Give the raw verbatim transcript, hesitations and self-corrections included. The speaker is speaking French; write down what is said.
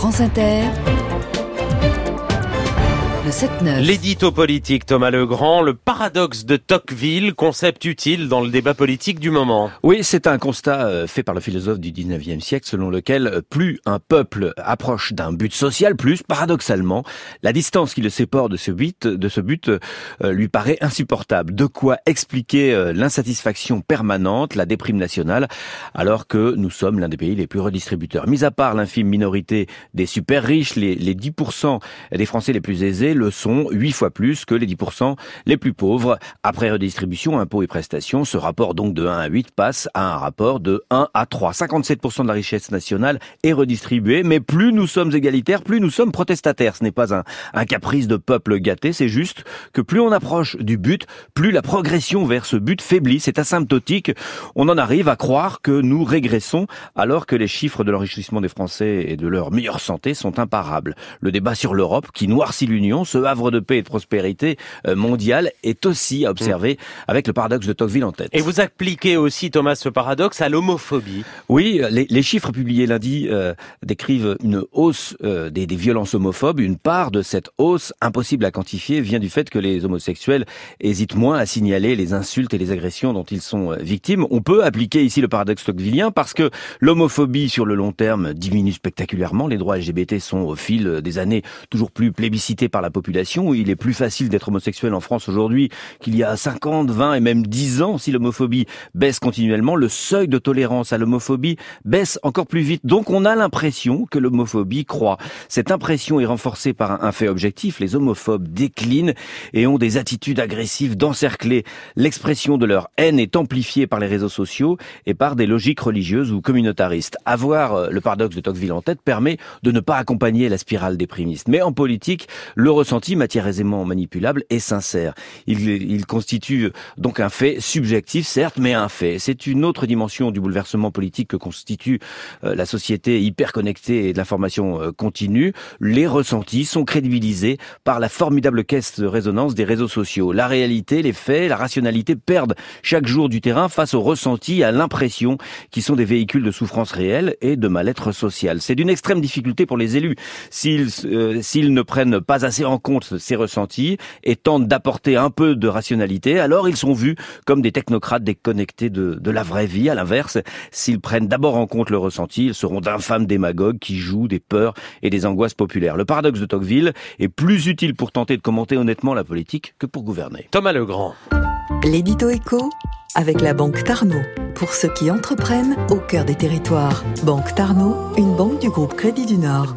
France Inter, le sept neuf. L'édito politique Thomas Legrand, le paradoxe de Tocqueville, concept utile dans le débat politique du moment. Oui, c'est un constat fait par le philosophe du dix-neuvième siècle selon lequel plus un peuple approche d'un but social, plus, paradoxalement, la distance qui le sépare de ce but, de ce but euh, lui paraît insupportable. De quoi expliquer euh, l'insatisfaction permanente, la déprime nationale, alors que nous sommes l'un des pays les plus redistributeurs. Mis à part l'infime minorité des super riches, les, les dix pour cent des Français les plus aisés le sont huit fois plus que les dix pour cent les plus pauvres. Après redistribution, impôts et prestations, ce rapport donc de un à huit passe à un rapport de un à trois. cinquante-sept pour cent de la richesse nationale est redistribuée, mais plus nous sommes égalitaires, plus nous sommes protestataires. Ce n'est pas un, un caprice de peuple gâté, c'est juste que plus on approche du but, plus la progression vers ce but faiblit. C'est asymptotique. On en arrive à croire que nous régressons alors que les chiffres de l'enrichissement des Français et de leur meilleure santé sont imparables. Le débat sur l'Europe, qui noircit l'Union, ce havre de paix et de prospérité mondiale, est aussi à observer avec le paradoxe de Tocqueville en tête. Et vous appliquez aussi, Thomas, ce paradoxe à l'homophobie. Oui, les, les chiffres publiés lundi euh, décrivent une hausse euh, des, des violences homophobes. Une part de cette hausse, impossible à quantifier, vient du fait que les homosexuels hésitent moins à signaler les insultes et les agressions dont ils sont victimes. On peut appliquer ici le paradoxe tocquevillien parce que l'homophobie sur le long terme diminue spectaculairement. Les droits L G B T sont au fil des années toujours plus plébiscités par la population. Il est plus facile d'être homosexuel en France aujourd'hui qu'il y a cinquante, vingt et même dix ans. Si l'homophobie baisse continuellement, le seuil de tolérance à l'homophobie baisse encore plus vite. Donc on a l'impression que l'homophobie croît. Cette impression est renforcée par un fait objectif. Les homophobes déclinent et ont des attitudes agressives d'encercler. L'expression de leur haine est amplifiée par les réseaux sociaux et par des logiques religieuses ou communautaristes. Avoir le paradoxe de Tocqueville en tête permet de ne pas accompagner la spirale déprimiste. Mais en politique, le ressenti, matière aisément manipulable, est sincère. Il, il constitue donc un fait subjectif, certes, mais un fait. C'est une autre dimension du bouleversement politique que constitue euh, la société hyper connectée et de l'information euh, continue. Les ressentis sont crédibilisés par la formidable caisse de résonance des réseaux sociaux. La réalité, les faits, la rationalité perdent chaque jour du terrain face aux ressentis, à l'impression qui sont des véhicules de souffrance réelle et de mal-être social. C'est d'une extrême difficulté pour les élus s'ils, euh, s'ils ne prennent pas assez en compte ces ressentis et tentent d'apporter un peu de rationalité, alors ils sont vus comme des technocrates déconnectés de, de la vraie vie. À l'inverse, s'ils prennent d'abord en compte le ressenti, ils seront d'infâmes démagogues qui jouent des peurs et des angoisses populaires. Le paradoxe de Tocqueville est plus utile pour tenter de commenter honnêtement la politique que pour gouverner. Thomas Legrand. L'édito écho avec la Banque Tarnot. Pour ceux qui entreprennent au cœur des territoires. Banque Tarnot, une banque du groupe Crédit du Nord.